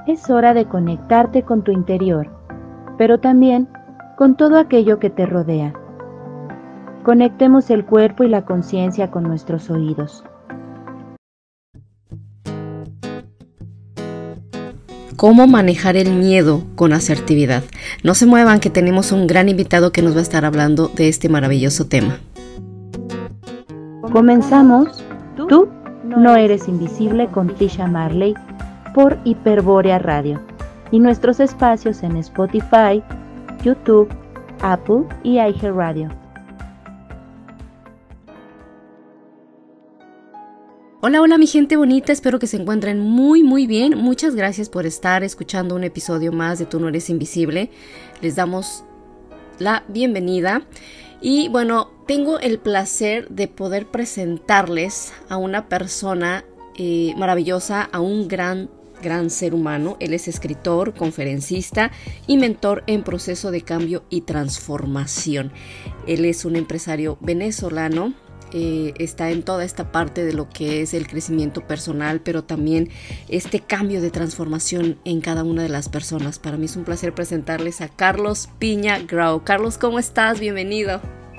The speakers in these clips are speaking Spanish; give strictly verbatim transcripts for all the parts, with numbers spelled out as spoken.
Es hora de conectarte con tu interior, pero también con todo aquello que te rodea. Conectemos el cuerpo y la conciencia con nuestros oídos. ¿Cómo manejar el miedo con asertividad? No se muevan, que tenemos un gran invitado que nos va a estar hablando de este maravilloso tema. Comenzamos. Tú no eres invisible con Tisha Marley por Hiperbórea Radio y nuestros espacios en Spotify, YouTube, Apple y iHeartRadio. Hola, hola mi gente bonita, espero que se encuentren muy muy bien. Muchas gracias por estar escuchando un episodio más de Tú no eres invisible. Les damos la bienvenida y bueno, tengo el placer de poder presentarles a una persona eh, maravillosa, a un gran gran ser humano. Él es escritor, conferencista y mentor en proceso de cambio y transformación. Él es un empresario venezolano. Eh, está en toda esta parte de lo que es el crecimiento personal, pero también este cambio de transformación en cada una de las personas. Para mí es un placer presentarles a Carlos Piña Grau. Carlos, ¿cómo estás? Bienvenido.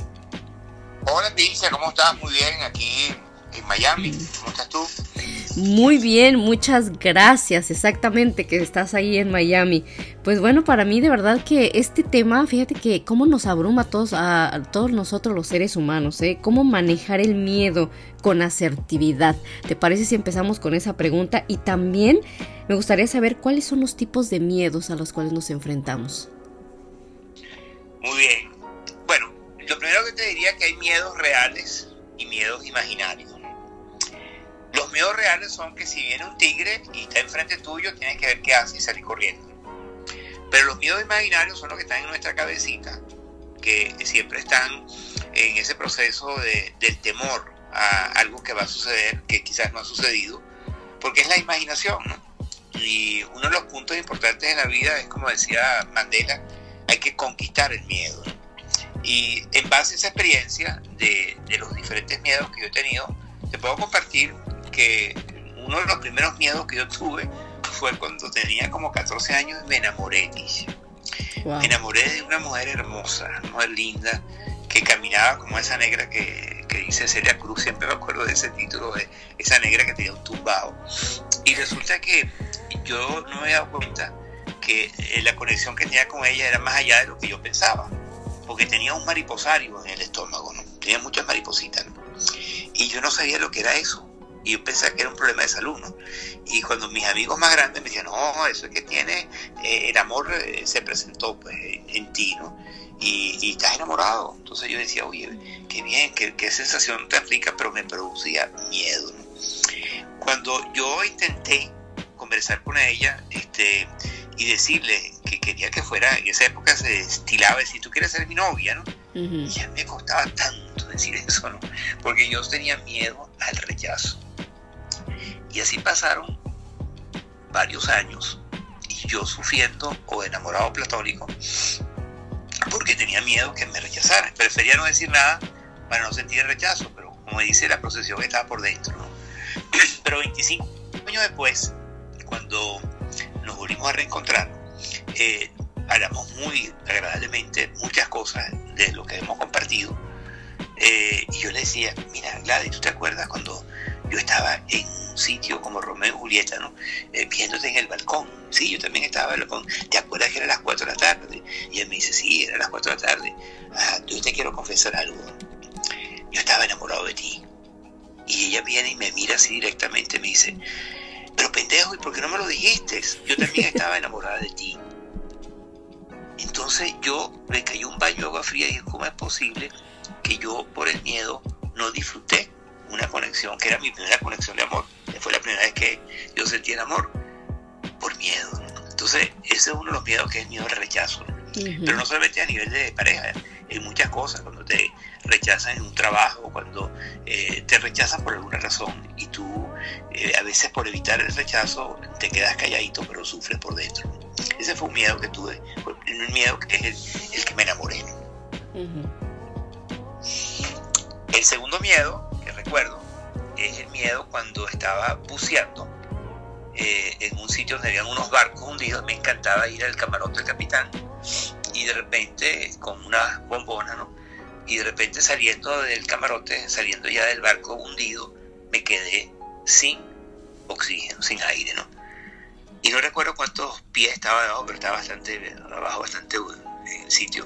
Hola, Tisha, ¿cómo estás? Muy bien, aquí en Miami. ¿Cómo estás tú? Muy bien, muchas gracias, exactamente, que estás ahí en Miami. Pues bueno, para mí de verdad que este tema, fíjate que cómo nos abruma a todos, a, a todos nosotros los seres humanos, ¿eh? Cómo manejar el miedo con asertividad. ¿Te parece si empezamos con esa pregunta? Y también me gustaría saber cuáles son los tipos de miedos a los cuales nos enfrentamos. Muy bien. Bueno, lo primero que te diría es que hay miedos reales y miedos imaginarios. Los miedos reales son que si viene un tigre y está enfrente tuyo, tienes que ver qué hace y salir corriendo. Pero los miedos imaginarios son los que están en nuestra cabecita, que siempre están en ese proceso de, del temor a algo que va a suceder, que quizás no ha sucedido, porque es la imaginación, ¿no? Y uno de los puntos importantes en la vida es, como decía Mandela, hay que conquistar el miedo, ¿no? Y en base a esa experiencia de, de los diferentes miedos que yo he tenido, te puedo compartir que uno de los primeros miedos que yo tuve fue cuando tenía como catorce años y me enamoré. Wow. Me enamoré de una mujer hermosa, una mujer linda, que caminaba como esa negra que, que dice Celia Cruz, siempre me acuerdo de ese título, de esa negra que tenía un tumbao. Y resulta que yo no me había dado cuenta que la conexión que tenía con ella era más allá de lo que yo pensaba, porque tenía un mariposario en el estómago, ¿no? Tenía muchas maripositas, ¿no? Y yo no sabía lo que era eso. Y yo pensaba que era un problema de salud, ¿no? Y cuando mis amigos más grandes me decían, no, eso es que tiene, eh, el amor eh, se presentó pues, en, en ti, ¿no? Y, y estás enamorado. Entonces yo decía, oye, qué bien, qué, qué sensación tan rica, pero me producía miedo, ¿no? Cuando yo intenté conversar con ella este, y decirle que quería que fuera, en esa época se estilaba decir, tú quieres ser mi novia, ¿no? Uh-huh. Y ya me costaba tanto decir eso, ¿no? Porque yo tenía miedo al rechazo. Y así pasaron varios años y yo sufriendo o enamorado platónico porque tenía miedo que me rechazaran. Prefería no decir nada para no sentir el rechazo, pero como dice, la procesión estaba por dentro, ¿no? Pero veinticinco años después, cuando nos volvimos a reencontrar, eh, hablamos muy agradablemente muchas cosas de lo que hemos compartido. Eh, y yo le decía, mira Gladys, ¿tú te acuerdas cuando yo estaba en un sitio como Romeo y Julieta, ¿no? Eh, viéndote en el balcón? Sí, yo también estaba en el balcón. ¿Te acuerdas que era las cuatro de la tarde? Y él me dice, sí, era las cuatro de la tarde. Ah, yo te quiero confesar algo. Yo estaba enamorado de ti. Y ella viene y me mira así directamente y me dice, pero pendejo, ¿y por qué no me lo dijiste? Yo también estaba enamorada de ti. Entonces yo me cayó un baño de agua fría y dije, ¿cómo es posible que yo por el miedo no disfruté una conexión, que era mi primera conexión de amor? Fue la primera vez que yo sentí el amor por miedo. Entonces ese es uno de los miedos, que es el miedo al rechazo, ¿no? Uh-huh. Pero no solamente a nivel de pareja, en muchas cosas, cuando te rechazan en un trabajo, cuando eh, te rechazan por alguna razón y tú eh, a veces por evitar el rechazo te quedas calladito pero sufres por dentro. Ese fue un miedo que tuve, un miedo que es el, el que me enamoré. Uh-huh. El segundo miedo que recuerdo es el miedo cuando estaba buceando eh, en un sitio donde habían unos barcos hundidos. Me encantaba ir al camarote del capitán y de repente con una bombona, ¿no? Y de repente saliendo del camarote, saliendo ya del barco hundido, me quedé sin oxígeno, sin aire, ¿no? Y no recuerdo cuántos pies estaba abajo, pero estaba bastante abajo, bastante en el sitio.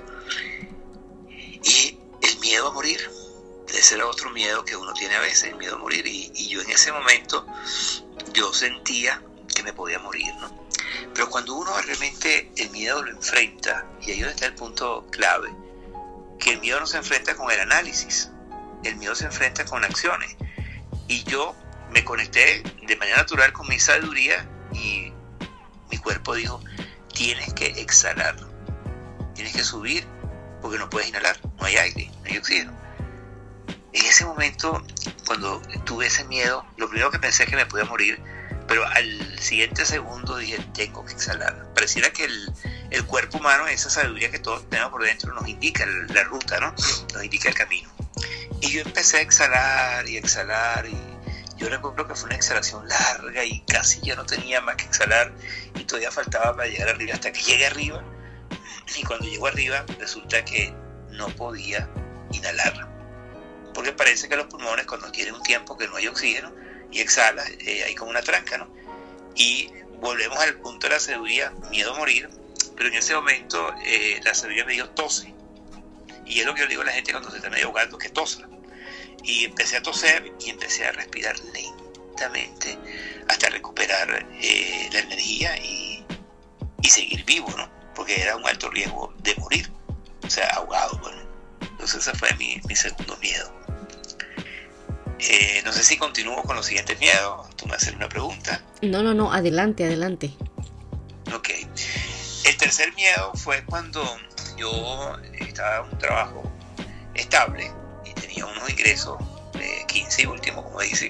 Y el miedo a morir, ese era otro miedo que uno tiene a veces, el miedo a morir. Y, y yo en ese momento, yo sentía que me podía morir, ¿no? Pero cuando uno realmente el miedo lo enfrenta, y ahí donde está el punto clave, que el miedo no se enfrenta con el análisis, el miedo se enfrenta con acciones. Y yo me conecté de manera natural con mi sabiduría y mi cuerpo dijo, tienes que exhalar, tienes que subir porque no puedes inhalar, no hay aire, no hay oxígeno. En ese momento, cuando tuve ese miedo, lo primero que pensé es que me podía morir, pero al siguiente segundo dije, tengo que exhalar. Pareciera que el, el cuerpo humano, esa sabiduría que todos tenemos por dentro, nos indica la ruta, ¿no? Nos indica el camino. Y yo empecé a exhalar y exhalar, y yo recuerdo que fue una exhalación larga y casi ya no tenía más que exhalar y todavía faltaba para llegar arriba, hasta que llegué arriba. Y cuando llego arriba resulta que no podía inhalar, porque parece que los pulmones, cuando tienen un tiempo que no hay oxígeno y exhala, eh, hay como una tranca, ¿no? Y volvemos al punto de la sabiduría, miedo a morir, pero en ese momento eh, la sabiduría me dijo, tose. Y es lo que yo le digo a la gente cuando se está medio ahogando, que tosa. Y empecé a toser y empecé a respirar lentamente hasta recuperar eh, la energía y, y seguir vivo, ¿no? Porque era un alto riesgo de morir, o sea, ahogado, bueno. Entonces ese fue mi, mi segundo miedo. Eh, no sé si continúo con los siguientes miedos. Tú me haces una pregunta. No, no, no, adelante, adelante. Ok. El tercer miedo fue cuando yo estaba en un trabajo estable y tenía unos ingresos de quince y último, como dicen,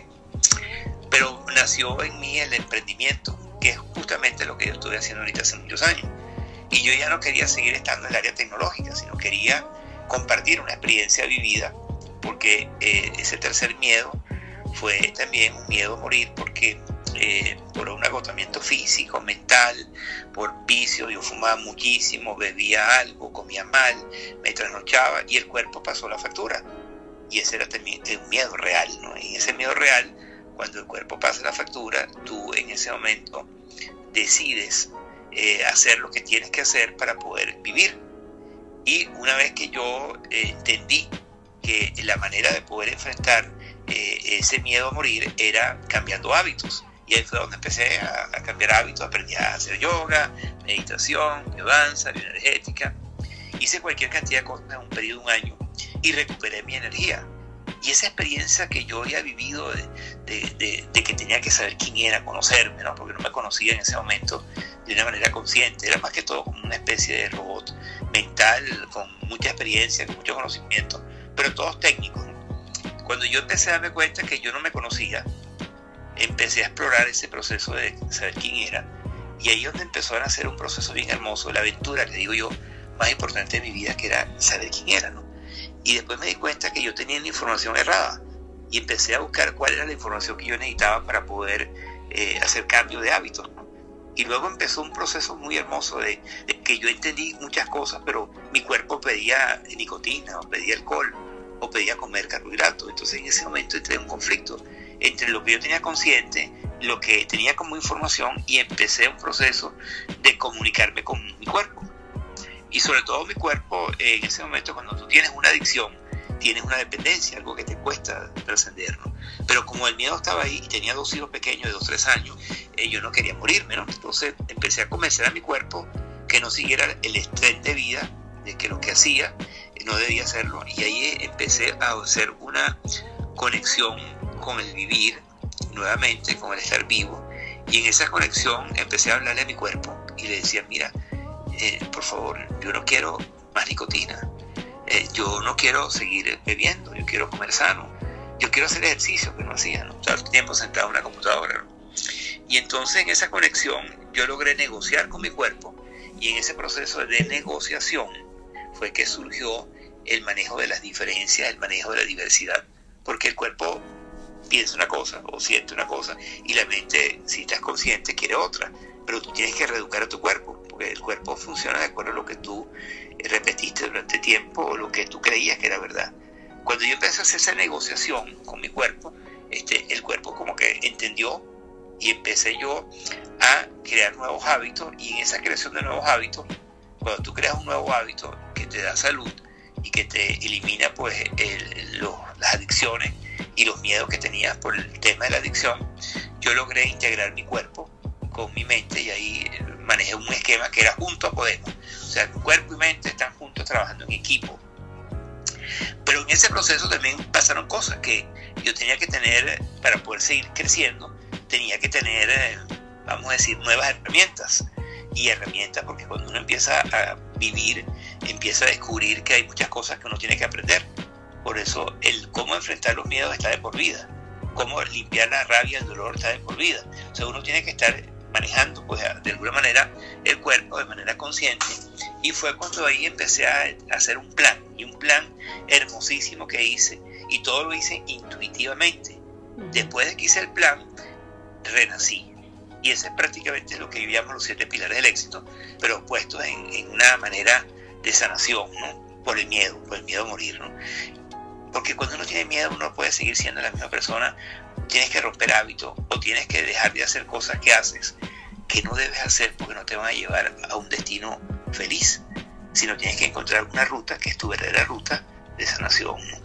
pero nació en mí el emprendimiento, que es justamente lo que yo estoy haciendo ahorita hace muchos años. Y yo ya no quería seguir estando en el área tecnológica, sino quería compartir una experiencia vivida, porque eh, ese tercer miedo fue también un miedo a morir, porque eh, por un agotamiento físico, mental, por vicio, yo fumaba muchísimo, bebía algo, comía mal, me trasnochaba y el cuerpo pasó la factura. Y ese era también un miedo real, ¿no? Y ese miedo real, cuando el cuerpo pasa la factura, tú en ese momento decides eh, hacer lo que tienes que hacer para poder vivir. Y una vez que yo eh, entendí que la manera de poder enfrentar eh, ese miedo a morir era cambiando hábitos. Y ahí fue donde empecé a, a cambiar hábitos, aprendí a hacer yoga, meditación, danza, bioenergética. Hice cualquier cantidad de cosas en un periodo de un año y recuperé mi energía. Y esa experiencia que yo había vivido de, de, de, de que tenía que saber quién era, conocerme, ¿no? Porque no me conocía en ese momento de una manera consciente, era más que todo como una especie de robot mental, con mucha experiencia, con mucho conocimiento, pero todos técnicos, ¿no? Cuando yo empecé a darme cuenta que yo no me conocía, empecé a explorar ese proceso de saber quién era, y ahí es donde empezó a nacer un proceso bien hermoso, la aventura, que digo yo, más importante de mi vida, que era saber quién era, ¿no? Y después me di cuenta que yo tenía una información errada, y empecé a buscar cuál era la información que yo necesitaba para poder eh, hacer cambio de hábitos, ¿no? Y luego empezó un proceso muy hermoso de, de que yo entendí muchas cosas, pero mi cuerpo pedía nicotina, o pedía alcohol, o pedía comer carbohidratos. Entonces en ese momento entré en un conflicto entre lo que yo tenía consciente, lo que tenía como información, y empecé un proceso de comunicarme con mi cuerpo. Y sobre todo mi cuerpo, eh, en ese momento, cuando tú tienes una adicción, tienes una dependencia, algo que te cuesta trascender, ¿no? Pero como el miedo estaba ahí y tenía dos hijos pequeños de dos, tres años, eh, yo no quería morirme, ¿no? Entonces empecé a convencer a mi cuerpo que no siguiera el estrés de vida, de que lo que hacía eh, no debía hacerlo. Y ahí empecé a hacer una conexión con el vivir nuevamente, con el estar vivo. Y en esa conexión empecé a hablarle a mi cuerpo y le decía, mira, eh, por favor, yo no quiero más nicotina. Eh, yo no quiero seguir bebiendo, yo quiero comer sano, yo quiero hacer ejercicio que no hacía, ¿no? Todo el tiempo sentado en una computadora, ¿no? Y entonces en esa conexión yo logré negociar con mi cuerpo, y en ese proceso de negociación fue que surgió el manejo de las diferencias, el manejo de la diversidad, porque el cuerpo piensa una cosa o siente una cosa y la mente, si estás consciente, quiere otra, pero tú tienes que reeducar a tu cuerpo, porque el cuerpo funciona de acuerdo a lo que tú repetiste durante tiempo o lo que tú creías que era verdad. Cuando yo empecé a hacer esa negociación con mi cuerpo, este, el cuerpo como que entendió y empecé yo a crear nuevos hábitos, y en esa creación de nuevos hábitos, cuando tú creas un nuevo hábito que te da salud y que te elimina pues el, lo, las adicciones y los miedos que tenías por el tema de la adicción, yo logré integrar mi cuerpo con mi mente, y ahí manejé un esquema que era juntos podemos, o sea, cuerpo y mente están juntos trabajando en equipo. Pero en ese proceso también pasaron cosas que yo tenía que tener para poder seguir creciendo, tenía que tener, vamos a decir, nuevas herramientas. Y herramientas porque cuando uno empieza a vivir, empieza a descubrir que hay muchas cosas que uno tiene que aprender. Por eso el cómo enfrentar los miedos está de por vida, cómo limpiar la rabia, el dolor está de por vida. O sea, uno tiene que estar manejando pues de alguna manera el cuerpo de manera consciente, y fue cuando ahí empecé a hacer un plan, y un plan hermosísimo que hice, y todo lo hice intuitivamente. Después de que hice el plan, renací. Y ese es prácticamente lo que yo llamo los siete pilares del éxito, pero puestos en, en una manera de sanación, ¿no? Por el miedo, por el miedo a morir, ¿no? Porque cuando uno tiene miedo, uno puede seguir siendo la misma persona. Tienes que romper hábitos, o tienes que dejar de hacer cosas que haces que no debes hacer porque no te van a llevar a un destino feliz, sino tienes que encontrar una ruta que es tu verdadera ruta de sanación, ¿no?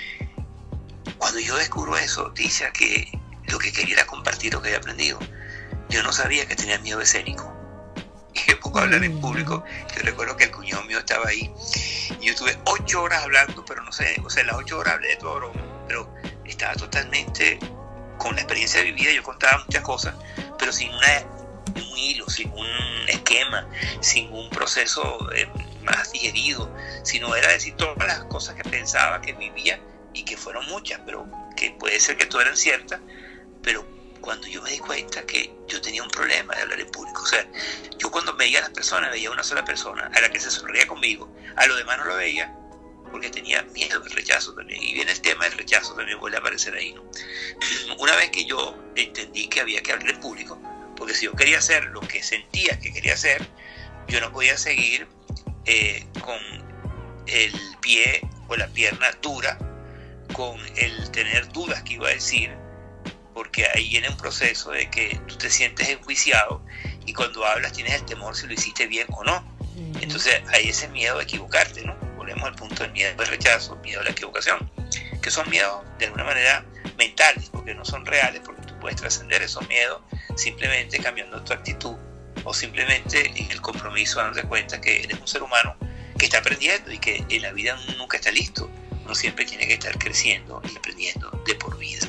Cuando yo descubro eso, dice que lo que quería era compartir lo que había aprendido. Yo no sabía que tenía miedo escénico, y que poco hablar en público. Yo recuerdo que el cuñado mío estaba ahí y yo estuve ocho horas hablando, pero no sé, o sea, en las ocho horas hablé de todo broma, pero estaba totalmente con la experiencia vivida. Yo contaba muchas cosas, pero sin una, un hilo, sin un esquema, sin un proceso eh, más digerido, sino era decir todas las cosas que pensaba, que vivía, y que fueron muchas, pero que puede ser que todas eran ciertas, pero cuando yo me di cuenta que yo tenía un problema de hablar en público, o sea, yo cuando veía a las personas, veía a una sola persona, a la que se sonreía conmigo, a los demás no lo veía, porque tenía miedo del rechazo también, y viene el tema del rechazo también vuelve a aparecer ahí, ¿no? Una vez que yo entendí que había que hablar en público, porque si yo quería hacer lo que sentía que quería hacer, yo no podía seguir eh, con el pie o la pierna dura, con el tener dudas que iba a decir, porque ahí viene un proceso de que tú te sientes enjuiciado, y cuando hablas tienes el temor si lo hiciste bien o no. Entonces hay ese miedo de equivocarte, ¿no? Volvemos al punto del miedo del rechazo, miedo a la equivocación, que son miedos de alguna manera mentales, porque no son reales, porque tú puedes trascender esos miedos simplemente cambiando tu actitud, o simplemente en el compromiso dándote cuenta que eres un ser humano que está aprendiendo, y que en la vida uno nunca está listo, uno siempre tiene que estar creciendo y aprendiendo de por vida.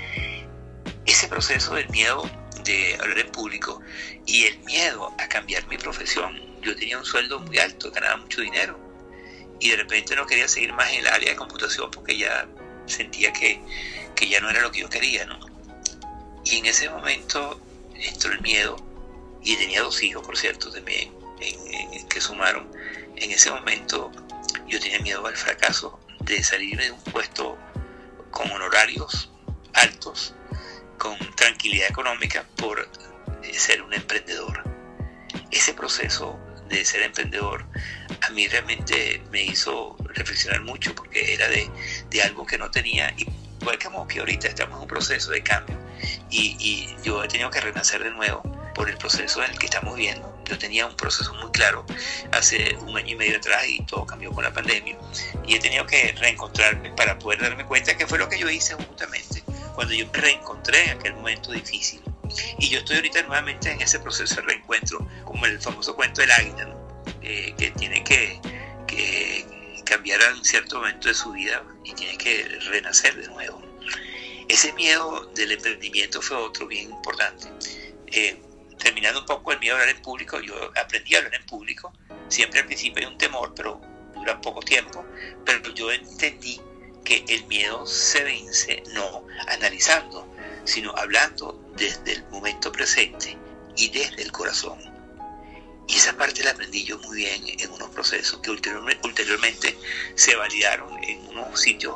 Ese proceso del miedo de hablar en público y el miedo a cambiar mi profesión. Yo tenía un sueldo muy alto, ganaba mucho dinero, y de repente no quería seguir más en el área de computación porque ya sentía que, que ya no era lo que yo quería, ¿no? Y en ese momento entró el miedo, y tenía dos hijos, por cierto, también, en, en, que sumaron. En ese momento yo tenía miedo al fracaso de salir de un puesto con honorarios altos, con tranquilidad económica, por ser un emprendedor. Ese proceso de ser emprendedor a mí realmente me hizo reflexionar mucho, porque era de, de algo que no tenía, y igual como que ahorita estamos en un proceso de cambio, y, y yo he tenido que renacer de nuevo por el proceso en el que estamos viviendo. Yo tenía un proceso muy claro hace un año y medio atrás, y todo cambió con la pandemia, y he tenido que reencontrarme para poder darme cuenta que fue lo que yo hice justamente cuando yo me reencontré en aquel momento difícil. Y yo estoy ahorita nuevamente en ese proceso de reencuentro, como el famoso cuento del águila, ¿no? eh, que tiene que, que cambiar en cierto momento de su vida y tiene que renacer de nuevo, ¿no? Ese miedo del emprendimiento fue otro bien importante. Eh, terminando un poco el miedo a hablar en público, yo aprendí a hablar en público. Siempre al principio hay un temor, pero dura poco tiempo. Pero yo entendí que el miedo se vence no analizando, sino hablando desde el momento presente y desde el corazón. Y esa parte la aprendí yo muy bien en unos procesos que ulteriormente, ulteriormente se validaron en unos sitios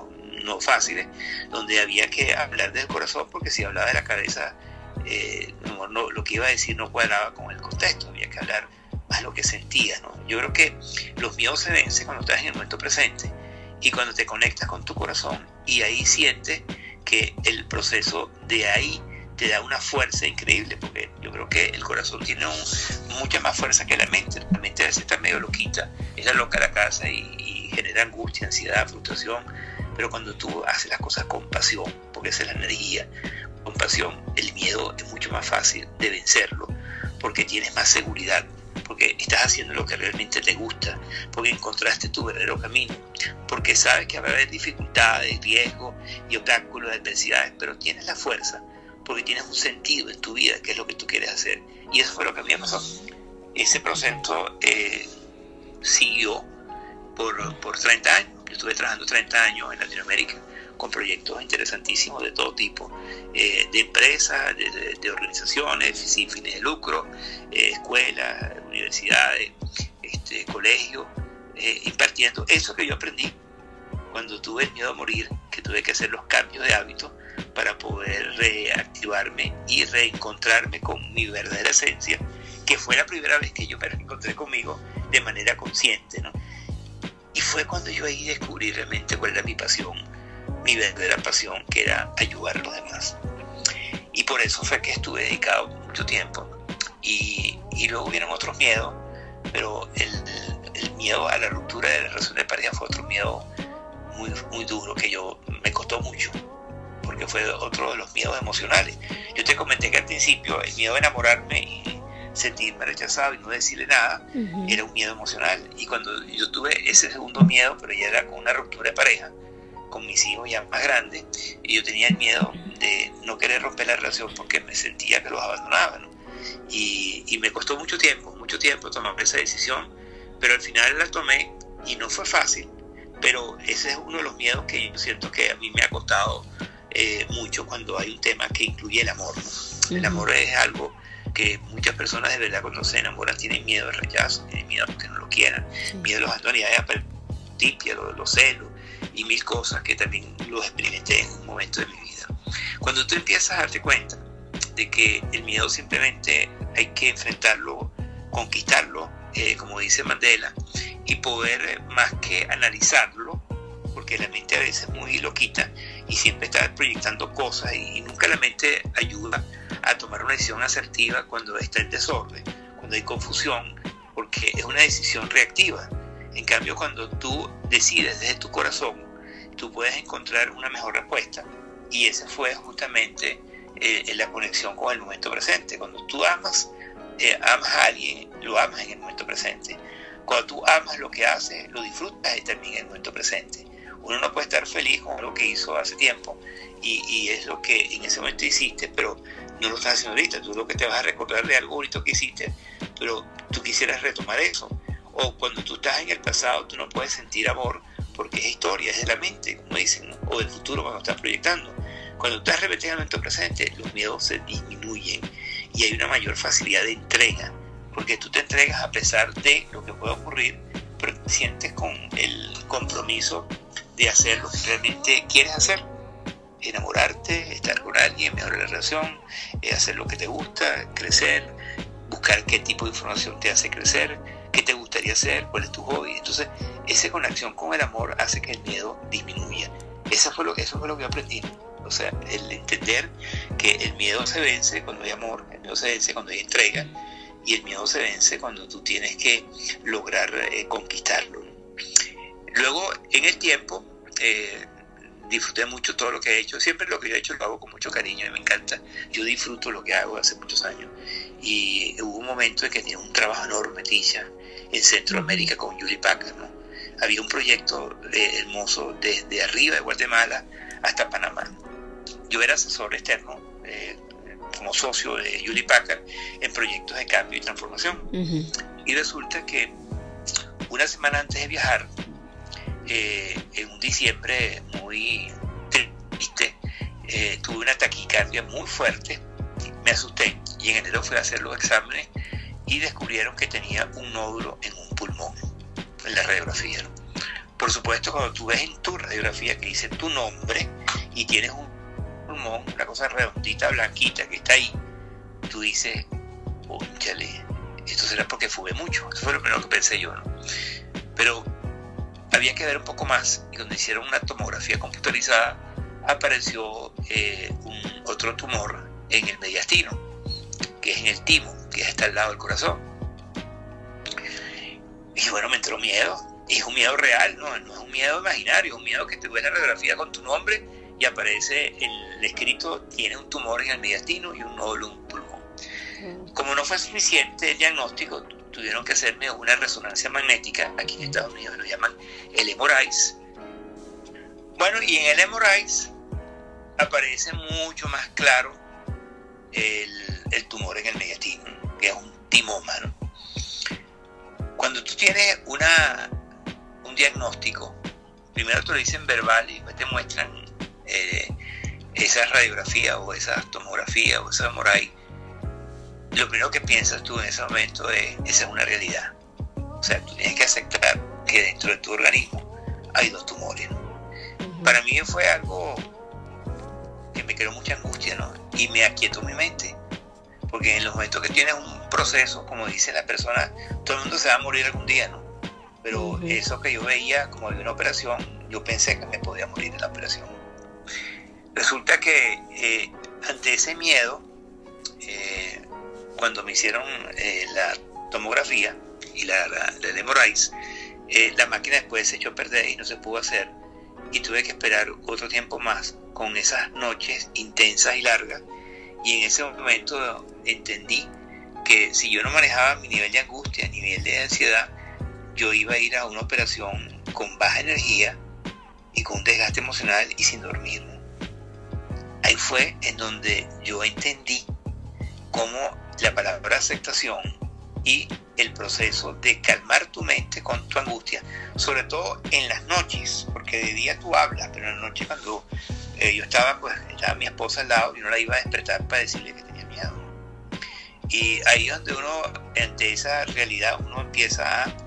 no fáciles, donde había que hablar del corazón, porque si hablaba de la cabeza, eh, no, no, lo que iba a decir no cuadraba con el contexto, había que hablar más lo que sentía, ¿no? Yo creo que los miedos se vencen cuando estás en el momento presente y cuando te conectas con tu corazón, y ahí sientes que el proceso de ahí te da una fuerza increíble, porque yo creo que el corazón tiene un, mucha más fuerza que la mente. La mente a veces está medio loquita, es la loca la casa y, y genera angustia, ansiedad, frustración, pero cuando tú haces las cosas con pasión, porque esa es la energía, con pasión, el miedo es mucho más fácil de vencerlo, porque tienes más seguridad, porque estás haciendo lo que realmente te gusta, porque encontraste tu verdadero camino, porque sabes que va a haber dificultades, riesgos y obstáculos, adversidades, pero tienes la fuerza, porque tienes un sentido en tu vida, que es lo que tú quieres hacer. Y eso fue lo que a mí me pasó. Ese proceso eh, siguió por, por treinta años. Yo estuve trabajando treinta años en Latinoamérica con proyectos interesantísimos de todo tipo, eh, de empresas, de, de, de organizaciones sin fines de lucro, eh, escuelas, universidades, este, colegios, eh, impartiendo eso que yo aprendí cuando tuve el miedo a morir, que tuve que hacer los cambios de hábitos para poder reactivarme y reencontrarme con mi verdadera esencia, que fue la primera vez que yo me reencontré conmigo de manera consciente, ¿no? Y fue cuando yo ahí descubrí realmente cuál era mi pasión, mi verdadera pasión, que era ayudar a los demás. Y por eso fue que estuve dedicado mucho tiempo. Y, y luego hubieron otros miedos, pero el, el miedo a la ruptura de la relación de pareja fue otro miedo muy, muy duro, que yo me costó mucho, porque fue otro de los miedos emocionales. Yo te comenté que al principio el miedo a enamorarme y sentirme rechazado y no decirle nada, uh-huh, era un miedo emocional. Y cuando yo tuve ese segundo miedo, pero ya era con una ruptura de pareja, con mis hijos ya más grandes, y yo tenía el miedo de no querer romper la relación porque me sentía que los abandonaba, ¿no? Y, y me costó mucho tiempo, mucho tiempo tomar esa decisión, pero al final la tomé y no fue fácil. Pero ese es uno de los miedos que yo siento que a mí me ha costado eh, mucho cuando hay un tema que incluye el amor, ¿no? Uh-huh. El amor es algo que muchas personas de verdad cuando se enamoran tienen miedo del rechazo, tienen miedo a que no lo quieran, uh-huh, miedo a los abandonos, tipia, los, los celos y mil cosas que también los experimenté en un momento de mi vida. Cuando tú empiezas a darte cuenta de que el miedo simplemente hay que enfrentarlo, conquistarlo, eh, como dice Mandela, y poder eh, más que analizarlo, porque la mente a veces es muy loquita y siempre está proyectando cosas y, y nunca la mente ayuda a tomar una decisión asertiva cuando está en desorden, cuando hay confusión, porque es una decisión reactiva. En cambio, cuando tú decides desde tu corazón, tú puedes encontrar una mejor respuesta, y esa fue justamente eh, la conexión con el momento presente. Cuando tú amas, eh, amas a alguien, lo amas en el momento presente. Cuando tú amas lo que haces, lo disfrutas también en el momento presente. Uno no puede estar feliz con lo que hizo hace tiempo y, y es lo que en ese momento hiciste, pero no lo estás haciendo ahorita. Tú lo que te vas a recordar de algo bonito que hiciste, pero tú quisieras retomar eso. O cuando tú estás en el pasado, tú no puedes sentir amor porque es historia, es de la mente, como dicen, ¿no? O del futuro cuando estás proyectando. Cuando estás repitiendo el momento presente, los miedos se disminuyen y hay una mayor facilidad de entrega, porque tú te entregas a pesar de lo que puede ocurrir, pero te sientes con el compromiso de hacer lo que realmente quieres hacer. Enamorarte, estar con alguien, mejorar la relación, eh, hacer lo que te gusta, crecer, buscar qué tipo de información te hace crecer, qué te gustaría hacer, cuál es tu hobby. Entonces, esa conexión con el amor hace que el miedo disminuya. Eso fue lo, eso fue lo que aprendí. O sea, el entender que el miedo se vence cuando hay amor, el miedo se vence cuando hay entrega, y el miedo se vence cuando tú tienes que lograr eh, conquistarlo. Luego, en el tiempo, eh, disfruté mucho todo lo que he hecho. Siempre lo que yo he hecho lo hago con mucho cariño y me encanta. Yo disfruto lo que hago hace muchos años. Y hubo un momento en que tenía un trabajo enorme, Tisha, en Centroamérica con Julie Packard, ¿no? Había un proyecto eh, hermoso desde arriba de Guatemala hasta Panamá. Yo era asesor externo, eh, como socio de Julie Packard en proyectos de cambio y transformación. Uh-huh. Y resulta que una semana antes de viajar, eh, en un diciembre muy triste, eh, tuve una taquicardia muy fuerte, me asusté y en enero fui a hacer los exámenes y descubrieron que tenía un nódulo en un pulmón, en la radiografía, ¿no? Por supuesto, cuando tú ves en tu radiografía que dice tu nombre y tienes un pulmón, una cosa redondita, blanquita que está ahí, tú dices, cónchale, esto será porque fumé mucho. Eso fue lo primero que pensé yo, ¿no? Pero había que ver un poco más, y cuando hicieron una tomografía computarizada apareció eh, un, otro tumor en el mediastino, que es en el timo, que está al lado del corazón. Y bueno, me entró miedo, y es un miedo real, no, no es un miedo imaginario, es un miedo que te ves la radiografía con tu nombre y aparece el escrito, tiene un tumor en el mediastino y un nódulo en un pulmón. Como no fue suficiente el diagnóstico, tuvieron que hacerme una resonancia magnética, aquí en Estados Unidos lo llaman el M R I. Bueno, y en el M R I aparece mucho más claro el, el tumor en el mediastino, que es un timoma, ¿no? Cuando tú tienes una, un diagnóstico, primero te lo dicen verbal y después te muestran eh, esa radiografía o esa tomografía o esa M R I, lo primero que piensas tú en ese momento es, esa es una realidad. O sea, tú tienes que aceptar que dentro de tu organismo hay dos tumores, ¿no? Uh-huh. Para mí fue algo que me creó mucha angustia, ¿no? Y me aquietó mi mente. Porque en los momentos que tienes un proceso, como dice la persona, todo el mundo se va a morir algún día, ¿no? Pero uh-huh. eso que yo veía como de una operación, yo pensé que me podía morir en la operación. Resulta que eh, ante ese miedo, eh, cuando me hicieron eh, la tomografía y la, la, la M R I, eh, la máquina después se echó a perder y no se pudo hacer, y tuve que esperar otro tiempo más con esas noches intensas y largas, y en ese momento entendí que si yo no manejaba mi nivel de angustia, mi nivel de ansiedad, yo iba a ir a una operación con baja energía y con un desgaste emocional y sin dormir, ¿no? Ahí fue en donde yo entendí cómo la palabra aceptación y el proceso de calmar tu mente con tu angustia, sobre todo en las noches, porque de día tú hablas, pero en la noche cuando eh, yo estaba, pues estaba mi esposa al lado y no la iba a despertar para decirle que tenía miedo, ¿no? Y ahí es donde uno, ante esa realidad, uno empieza a,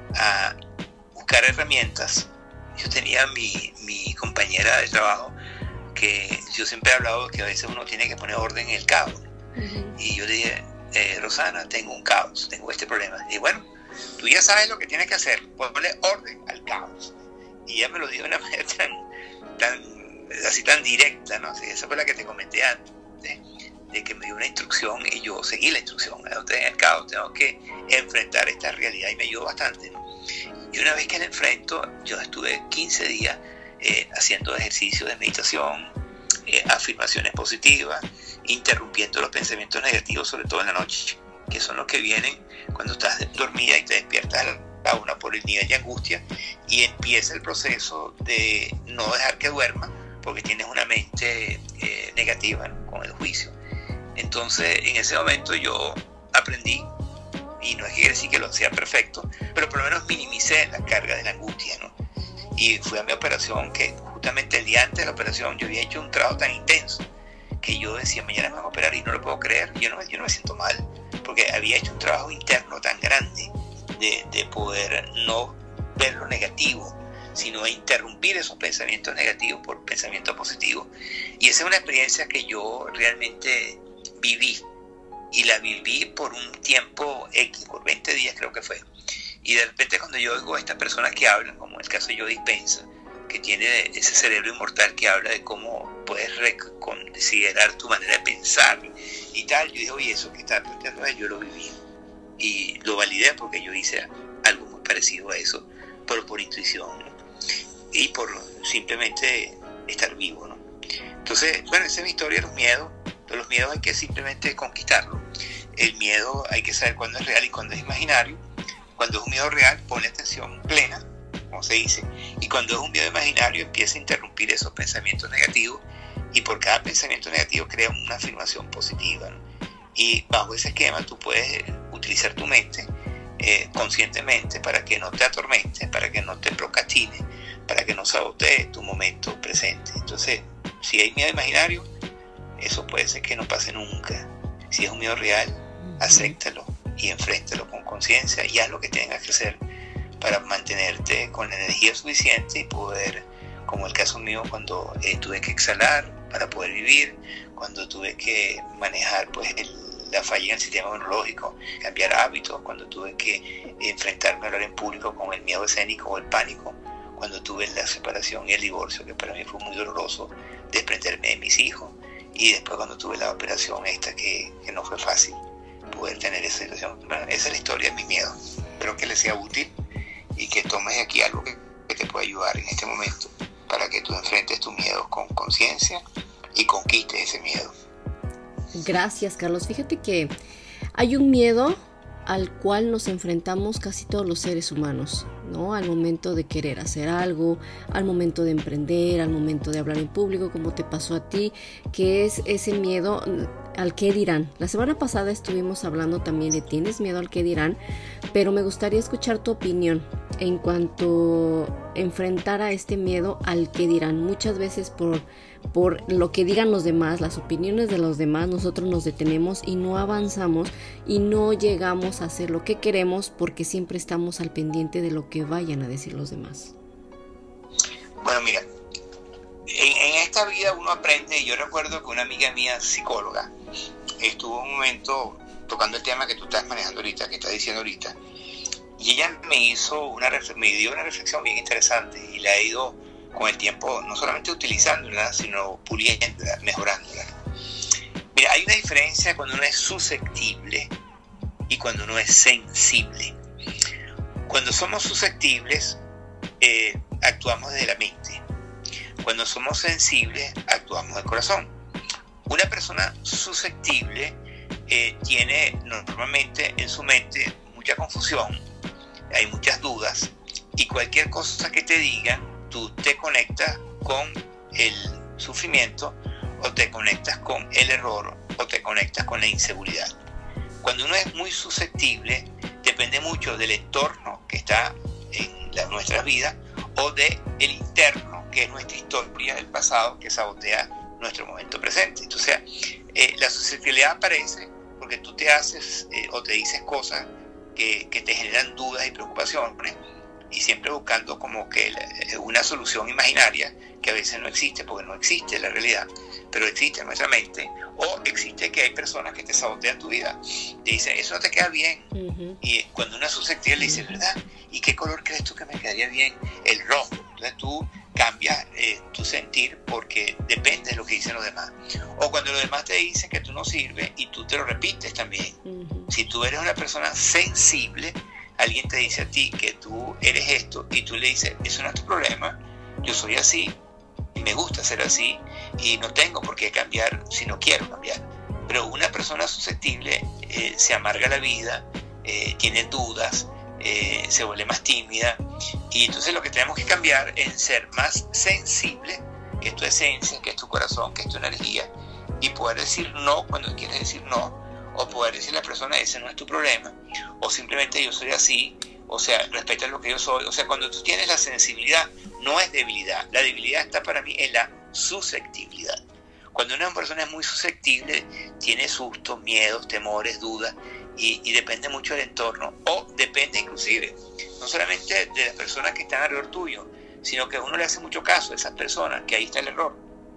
a buscar herramientas. Yo tenía mi, mi compañera de trabajo, que yo siempre he hablado que a veces uno tiene que poner orden en el caos, ¿no? Uh-huh. Y yo le dije, eh, Rosana, tengo un caos, tengo este problema. Y bueno, tú ya sabes lo que tienes que hacer, ponerle orden al caos. Y ella me lo dijo de una manera tan, tan, así tan directa, ¿no? Así, esa fue la que te comenté antes, de, de que me dio una instrucción y yo seguí la instrucción. Entonces, en el caos tengo que enfrentar esta realidad y me ayudó bastante, ¿no? Y una vez que la enfrento, yo estuve quince días eh, haciendo ejercicios de meditación, eh, afirmaciones positivas, interrumpiendo los pensamientos negativos, sobre todo en la noche, que son los que vienen cuando estás dormida y te despiertas a una por el nivel de angustia, y empieza el proceso de no dejar que duerma porque tienes una mente eh, negativa, ¿no? Con el juicio. Entonces en ese momento yo aprendí, y no es que quiere decir que lo sea perfecto, pero por lo menos minimicé la carga de la angustia, ¿no? Y fui a mi operación, que justamente el día antes de la operación yo había hecho un trabajo tan intenso que yo decía, mañana me van a operar y no lo puedo creer. Yo no, yo no me siento mal, porque había hecho un trabajo interno tan grande de, de poder no ver lo negativo, sino interrumpir esos pensamientos negativos por pensamientos positivos. Y esa es una experiencia que yo realmente viví, y la viví por un tiempo X, por veinte días creo que fue. Y de repente cuando yo oigo a estas personas que hablan, como el caso de Joe Dispenza, que tiene ese cerebro inmortal que habla de cómo puedes reconsiderar tu manera de pensar y tal, yo dije, oye, eso que está planteando él, yo lo viví y lo validé, porque yo hice algo muy parecido a eso, pero por intuición, ¿no? Y por simplemente estar vivo, ¿no? Entonces, bueno, esa es mi historia de los miedos. De los miedos hay que simplemente conquistarlo. El miedo hay que saber cuándo es real y cuándo es imaginario. Cuando es un miedo real, pone atención plena, como se dice, y cuando es un miedo imaginario, empieza a interrumpir esos pensamientos negativos, y por cada pensamiento negativo crea una afirmación positiva, ¿no? Y bajo ese esquema tú puedes utilizar tu mente eh, conscientemente para que no te atormente, para que no te procrastine, para que no sabotee tu momento presente. Entonces, si hay miedo imaginario, eso puede ser que no pase nunca. Si es un miedo real, acéptalo y enfréntalo con conciencia y haz lo que tengas que hacer para mantenerte con la energía suficiente y poder, como el caso mío, cuando eh, tuve que exhalar para poder vivir, cuando tuve que manejar pues el, la falla en el sistema inmunológico, cambiar hábitos, cuando tuve que enfrentarme a hablar en público con el miedo escénico o el pánico, cuando tuve la separación y el divorcio, que para mí fue muy doloroso, desprenderme de mis hijos, y después cuando tuve la operación esta que, que no fue fácil poder tener esa situación. Bueno, esa es la historia de mis miedos. Espero que les sea útil y que tomes aquí algo que, que te pueda ayudar en este momento para que tú enfrentes tus miedos con conciencia y conquistes ese miedo. Gracias, Carlos. Fíjate que hay un miedo al cual nos enfrentamos casi todos los seres humanos, ¿no? Al momento de querer hacer algo, al momento de emprender, al momento de hablar en público, como te pasó a ti, que es ese miedo al qué dirán. La semana pasada estuvimos hablando también de tienes miedo al qué dirán, pero me gustaría escuchar tu opinión en cuanto a enfrentar a este miedo al qué dirán. Muchas veces por, por lo que digan los demás, las opiniones de los demás, nosotros nos detenemos y no avanzamos y no llegamos a hacer lo que queremos porque siempre estamos al pendiente de lo que vayan a decir los demás. Bueno, mira, en, en esta vida uno aprende, y yo recuerdo que una amiga mía, psicóloga, estuvo un momento tocando el tema que tú estás manejando ahorita, que estás diciendo ahorita, y ella me hizo una me dio una reflexión bien interesante y la he ido con el tiempo no solamente utilizándola, sino puliéndola, mejorándola. Mira, hay una diferencia cuando uno es susceptible y cuando uno es sensible. Cuando somos susceptibles, eh, actuamos desde la mente. Cuando somos sensibles, actuamos del corazón. Una persona susceptible eh, tiene normalmente en su mente mucha confusión, hay muchas dudas, y cualquier cosa que te digan, tú te conectas con el sufrimiento, o te conectas con el error, o te conectas con la inseguridad. Cuando uno es muy susceptible, depende mucho del entorno que está en la, nuestras vidas, o del interno, que es nuestra historia del pasado, que sabotea nuestro momento presente. Entonces, eh, la susceptibilidad aparece porque tú te haces eh, o te dices cosas que, que te generan dudas y preocupaciones, y siempre buscando como que la, una solución imaginaria que a veces no existe, porque no existe la realidad, pero existe en nuestra mente, o existe que hay personas que te sabotean tu vida, te dicen, eso no te queda bien, uh-huh. Y cuando una susceptible le dice, ¿verdad? ¿Y qué color crees tú que me quedaría bien? El rojo. Entonces tú cambias eh, tu sentir porque depende de lo que dicen los demás. O cuando los demás te dicen que tú no sirves y tú te lo repites también. Uh-huh. Si tú eres una persona sensible, alguien te dice a ti que tú eres esto y tú le dices, eso no es tu problema, yo soy así y me gusta ser así y no tengo por qué cambiar si no quiero cambiar. Pero una persona susceptible eh, se amarga la vida, eh, tiene dudas, eh, se vuelve más tímida, y entonces lo que tenemos que cambiar es ser más sensible, que es tu esencia, que es tu corazón, que es tu energía, y poder decir no cuando quieres decir no, o poder decirle a la persona, ese no es tu problema, o simplemente yo soy así, o sea, respeta lo que yo soy. O sea, cuando tú tienes la sensibilidad, no es debilidad, la debilidad está para mí en la susceptibilidad. Cuando una persona es muy susceptible, tiene sustos, miedos, temores, dudas, y, y depende mucho del entorno, o depende inclusive, no solamente de las personas que están alrededor tuyo, sino que uno le hace mucho caso a esas personas, que ahí está el error.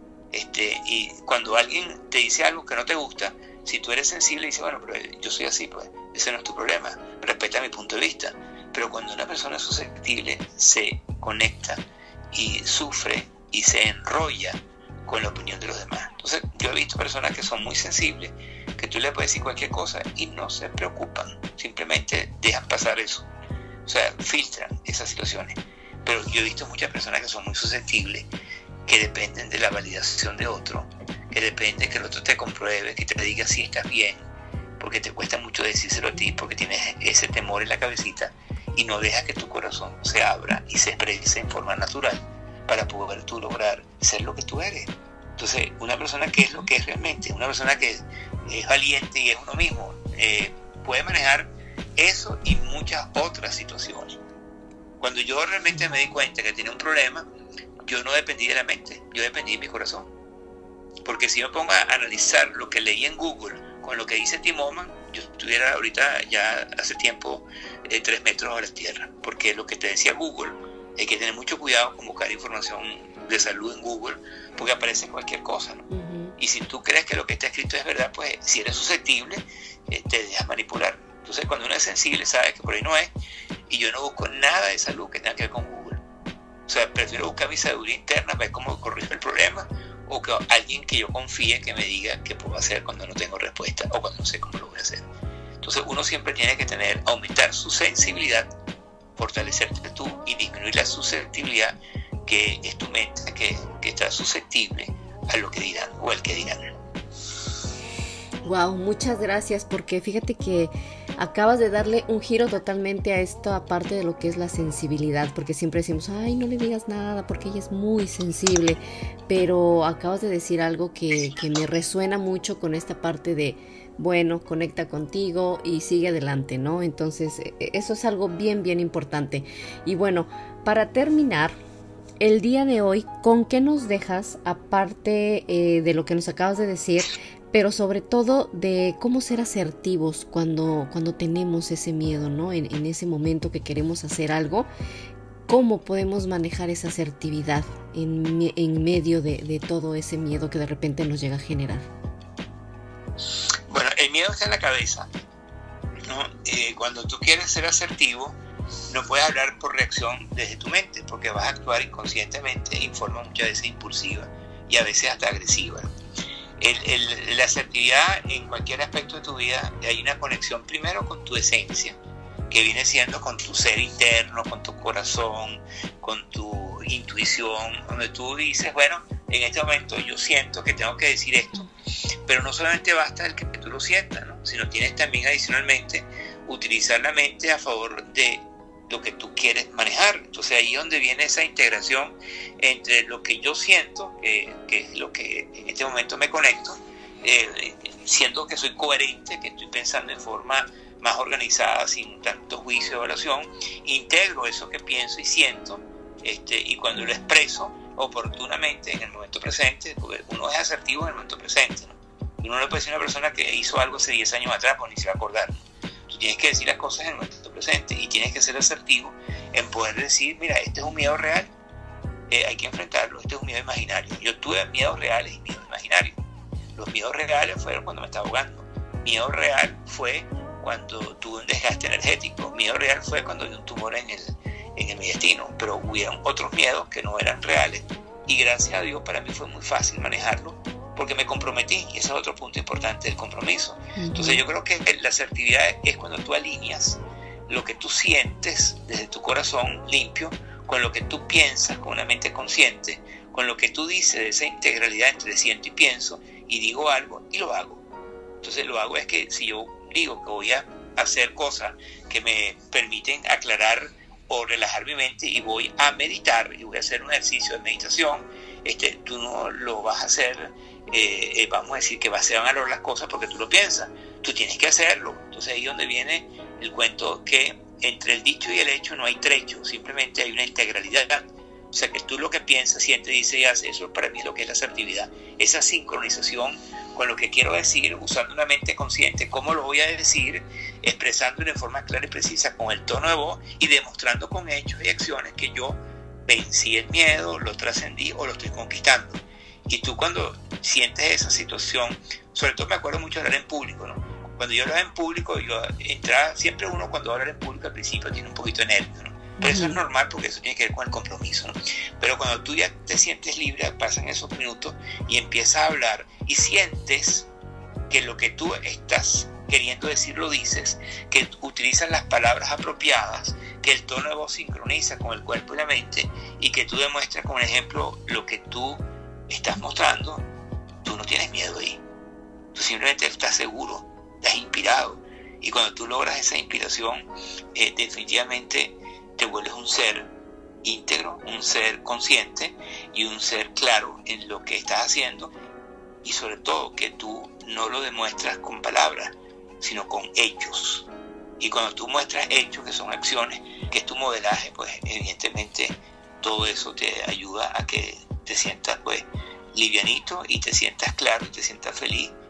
Este, y cuando alguien te dice algo que no te gusta, si tú eres sensible, dices, bueno, pero yo soy así, pues, ese no es tu problema, respeta mi punto de vista. Pero cuando una persona es susceptible, se conecta y sufre y se enrolla con la opinión de los demás. Entonces, yo he visto personas que son muy sensibles, que tú le puedes decir cualquier cosa y no se preocupan, simplemente dejan pasar eso. O sea, filtran esas situaciones. Pero yo he visto muchas personas que son muy susceptibles, que dependen de la validación de otro, que depende que el otro te compruebe, que te diga si estás bien, porque te cuesta mucho decírselo a ti, porque tienes ese temor en la cabecita y no dejas que tu corazón se abra y se exprese en forma natural para poder tú lograr ser lo que tú eres. Entonces, una persona que es lo que es realmente, una persona que es, es valiente y es uno mismo, eh, puede manejar eso y muchas otras situaciones. Cuando yo realmente me di cuenta que tenía un problema, yo no dependí de la mente, yo dependí de mi corazón. Porque si yo me pongo a analizar lo que leí en Google con lo que dice Tim Oman, yo estuviera ahorita ya hace tiempo eh, tres metros a la tierra, porque lo que te decía Google, hay que tener mucho cuidado con buscar información de salud en Google, porque aparece cualquier cosa, ¿no? Uh-huh. Y si tú crees que lo que está escrito es verdad, pues si eres susceptible, eh, te dejas manipular. Entonces cuando uno es sensible, sabe que por ahí no es, y yo no busco nada de salud que tenga que ver con Google. O sea, prefiero buscar mi sabiduría interna, ver cómo corrijo el problema, o que alguien que yo confíe que me diga qué puedo hacer cuando no tengo respuesta o cuando no sé cómo lo voy a hacer. Entonces uno siempre tiene que tener, aumentar su sensibilidad, fortalecerte tú y disminuir la susceptibilidad, que es tu mente que, que está susceptible a lo que dirán o al que dirán. Wow, muchas gracias, porque fíjate que acabas de darle un giro totalmente a esto, aparte de lo que es la sensibilidad, porque siempre decimos, ay, no le digas nada porque ella es muy sensible, pero acabas de decir algo que, que me resuena mucho con esta parte de, bueno, conecta contigo y sigue adelante, ¿no? Entonces, eso es algo bien, bien importante. Y bueno, para terminar, el día de hoy, ¿con qué nos dejas, aparte eh, de lo que nos acabas de decir, pero sobre todo de cómo ser asertivos cuando, cuando tenemos ese miedo, ¿no? En, en ese momento que queremos hacer algo, ¿cómo podemos manejar esa asertividad en, en medio de, de todo ese miedo que de repente nos llega a generar? Bueno, el miedo está en la cabeza, ¿no? Eh, cuando tú quieres ser asertivo, no puedes hablar por reacción desde tu mente, porque vas a actuar inconscientemente en forma muchas veces impulsiva y a veces hasta agresiva. El, el, la asertividad en cualquier aspecto de tu vida, hay una conexión primero con tu esencia, que viene siendo con tu ser interno, con tu corazón, con tu intuición, donde tú dices, bueno, en este momento yo siento que tengo que decir esto, pero no solamente basta el que tú lo sientas, ¿no? Sino tienes también adicionalmente utilizar la mente a favor de lo que tú quieres manejar. Entonces ahí es donde viene esa integración entre lo que yo siento, que, que es lo que en este momento me conecto, eh, siento que soy coherente, que estoy pensando en forma más organizada, sin tanto juicio o evaluación, integro eso que pienso y siento, este, y cuando lo expreso oportunamente en el momento presente, porque uno es asertivo en el momento presente, ¿no? Uno no le puede decir a una persona que hizo algo hace diez años atrás, pues ni se va a acordar, ¿no? Tú tienes que decir las cosas en el momento presente y tienes que ser asertivo en poder decir, mira, este es un miedo real, eh, hay que enfrentarlo, este es un miedo imaginario. Yo tuve miedos reales y miedos imaginarios. Los miedos reales fueron cuando me estaba ahogando. Miedo real fue cuando tuve un desgaste energético. Miedo real fue cuando vi un tumor en el, en el intestino. Pero hubieron otros miedos que no eran reales y gracias a Dios para mí fue muy fácil manejarlo, porque me comprometí, y ese es otro punto importante del compromiso. Uh-huh. Entonces yo creo que la asertividad es cuando tú alineas lo que tú sientes desde tu corazón limpio con lo que tú piensas con una mente consciente, con lo que tú dices de esa integralidad entre siento y pienso, y digo algo y lo hago. Entonces lo hago es que si yo digo que voy a hacer cosas que me permiten aclarar o relajar mi mente y voy a meditar y voy a hacer un ejercicio de meditación, este, tú no lo vas a hacer, eh, eh, vamos a decir que va, se van a lograr las cosas porque tú lo piensas, tú tienes que hacerlo. Entonces ahí es donde viene el cuento que entre el dicho y el hecho no hay trecho, simplemente hay una integralidad. O sea que tú lo que piensas, sientes, dices y haces, eso para mí es lo que es la asertividad, esa sincronización con lo que quiero decir, usando una mente consciente, cómo lo voy a decir, expresándolo de forma clara y precisa con el tono de voz y demostrando con hechos y acciones que yo vencí el miedo, lo trascendí o lo estoy conquistando. Y tú cuando sientes esa situación, sobre todo me acuerdo mucho de hablar en público, ¿no? Cuando yo hablaba en público, yo entraba, siempre uno cuando habla en público al principio tiene un poquito de nervio, ¿no? Pero eso es normal porque eso tiene que ver con el compromiso, ¿no? Pero cuando tú ya te sientes libre, pasan esos minutos y empiezas a hablar y sientes que lo que tú estás queriendo decir lo dices, que utilizas las palabras apropiadas, que el tono de voz sincroniza con el cuerpo y la mente y que tú demuestras con ejemplo lo que tú estás mostrando, tú no tienes miedo ahí. Tú simplemente estás seguro, estás inspirado. Y cuando tú logras esa inspiración, eh, definitivamente te vuelves un ser íntegro, un ser consciente y un ser claro en lo que estás haciendo, y sobre todo que tú no lo demuestras con palabras, sino con hechos. Y cuando tú muestras hechos, que son acciones, que es tu modelaje, pues evidentemente todo eso te ayuda a que te sientas pues livianito y te sientas claro y te sientas feliz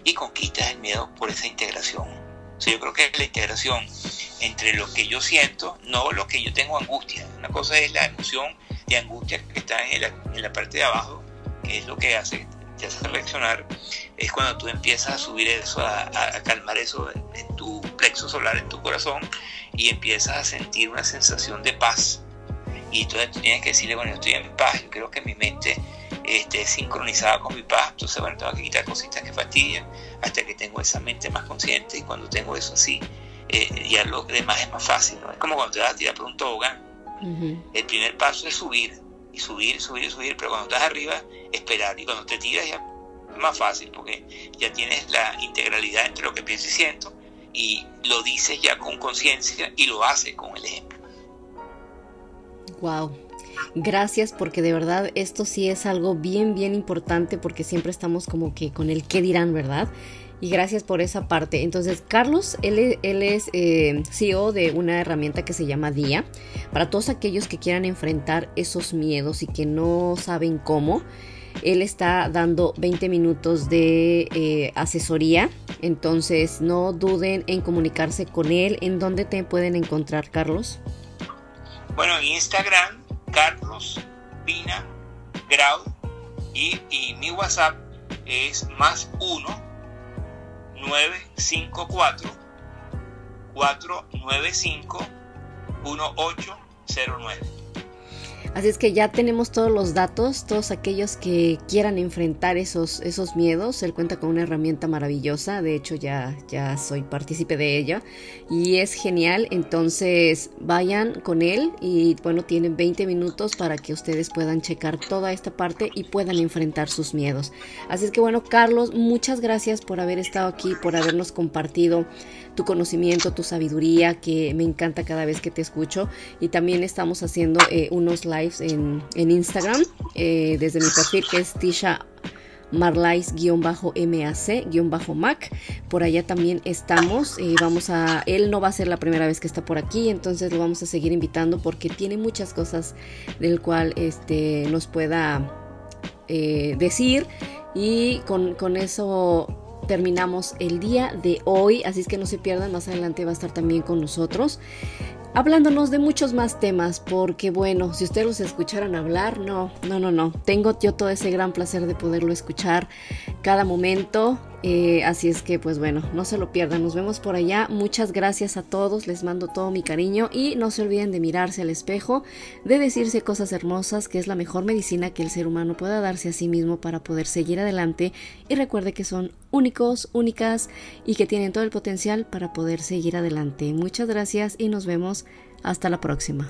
y conquistas el miedo por esa integración. O sea, yo creo que la integración entre lo que yo siento, no lo que yo tengo angustia. Una cosa es la emoción de angustia que está en la, en la parte de abajo, que es lo que hace, te hace reaccionar. Es cuando tú empiezas a subir eso, a, a calmar eso en, en tu plexo solar, en tu corazón, y empiezas a sentir una sensación de paz. Y entonces tú tienes que decirle, bueno, yo estoy en paz, yo quiero que mi mente esté sincronizada con mi paz. Entonces, bueno, tengo que quitar cositas que fastidian hasta que tengo esa mente más consciente, y cuando tengo eso así, eh, ya lo demás es más fácil, ¿no? Es como cuando te vas a tirar por un tobogán. Uh-huh. El primer paso es subir, y subir, subir, subir, pero cuando estás arriba, esperar, y cuando te tiras ya es más fácil, porque ya tienes la integralidad entre lo que pienso y siento, y lo dices ya con conciencia y lo haces con el ejemplo. Wow. Gracias, porque de verdad esto sí es algo bien, bien importante, porque siempre estamos como que con el qué dirán, ¿verdad? Y gracias por esa parte. Entonces, Carlos, él, él es eh, C E O de una herramienta que se llama Día. Para todos aquellos que quieran enfrentar esos miedos y que no saben cómo, él está dando veinte minutos de eh, asesoría. Entonces, no duden en comunicarse con él. ¿En dónde te pueden encontrar, Carlos? Bueno, en Instagram, Carlos Pina Grau, y, y mi WhatsApp es más uno nueve cinco cuatro cuatro nueve cinco uno ocho cero nueve. Así es que ya tenemos todos los datos, todos aquellos que quieran enfrentar esos, esos miedos. Él cuenta con una herramienta maravillosa, de hecho ya, ya soy partícipe de ella y es genial. Entonces vayan con él y bueno, tienen veinte minutos para que ustedes puedan checar toda esta parte y puedan enfrentar sus miedos. Así es que bueno, Carlos, muchas gracias por haber estado aquí, por habernos compartido tu conocimiento, tu sabiduría, que me encanta cada vez que te escucho. Y también estamos haciendo eh, unos lives en, en Instagram, eh, desde mi perfil, que es Tisha Marlais-mac-mac. Por allá también estamos. Eh, vamos a, él no va a ser la primera vez que está por aquí, entonces lo vamos a seguir invitando porque tiene muchas cosas del cual este, nos pueda eh, decir. Y con, con eso terminamos el día de hoy, así es que no se pierdan, más adelante va a estar también con nosotros hablándonos de muchos más temas, porque bueno, si ustedes los escucharan hablar, no, no, no, no, tengo yo todo ese gran placer de poderlo escuchar cada momento, eh, así es que pues bueno, no se lo pierdan, nos vemos por allá. Muchas gracias a todos, les mando todo mi cariño y no se olviden de mirarse al espejo, de decirse cosas hermosas, que es la mejor medicina que el ser humano pueda darse a sí mismo para poder seguir adelante, y recuerde que son únicos, únicas y que tienen todo el potencial para poder seguir adelante. Muchas gracias y nos vemos hasta la próxima.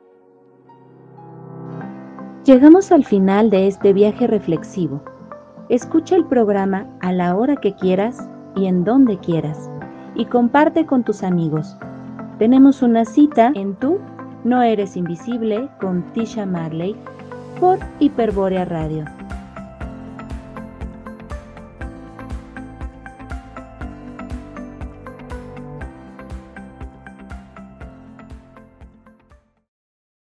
Llegamos al final de este viaje reflexivo. Escucha el programa a la hora que quieras y en donde quieras, y comparte con tus amigos. Tenemos una cita en Tú No Eres Invisible con Tisha Marley por Hiperbórea Radio.